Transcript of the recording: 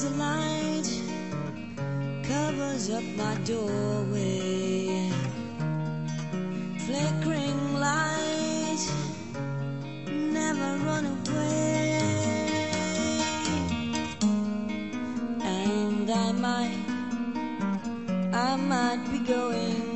as the light covers up my doorway. Flickering light, never run away. And I might be going